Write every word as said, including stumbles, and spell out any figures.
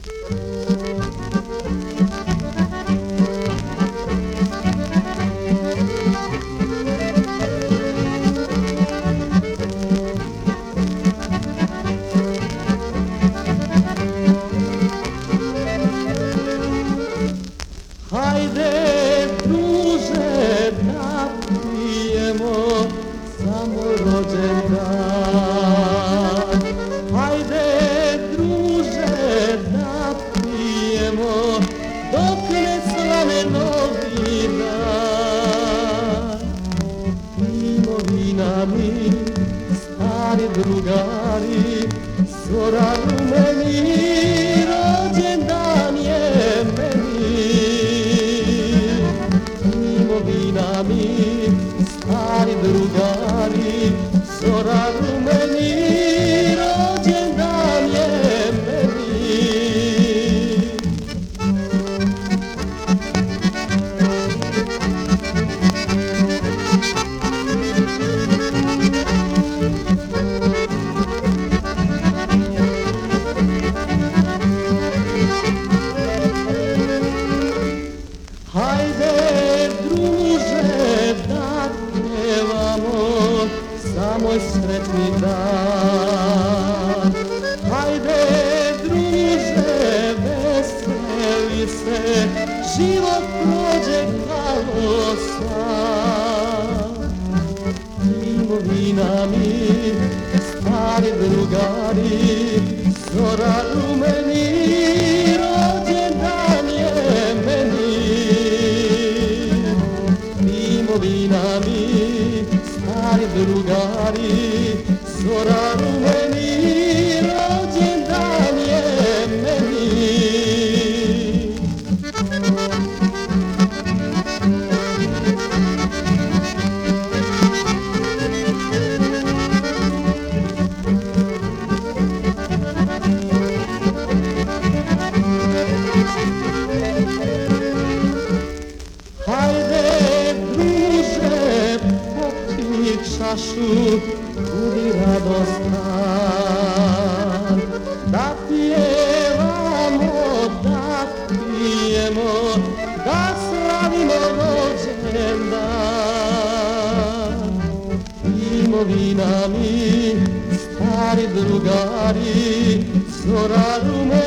Hajde, druže, da pijemo za moj rođendan. Hajde, druže, da pijemo dok ne svane novi dan. Pijmo vina mi, stari drugari, zora rumeni, rođendan je meni. Vina mi, stari drugari, zora rumeni, rođendan je meni. Hajde, druže, da pjevamo za moj sretni dan. Hajde, druže, veseli se, život prođe kao san. Pijmo vina mi, stari drugari, zora rumeni, rođendan je meni. Vina mi, stari drugari, zora rumeni, rođendan je meni. Hajde, čašu, budi radostan. Da pjevamo, da pijemo, da slavimo rođendan. Pijmo vina mi, stari drugari, zora rumeni.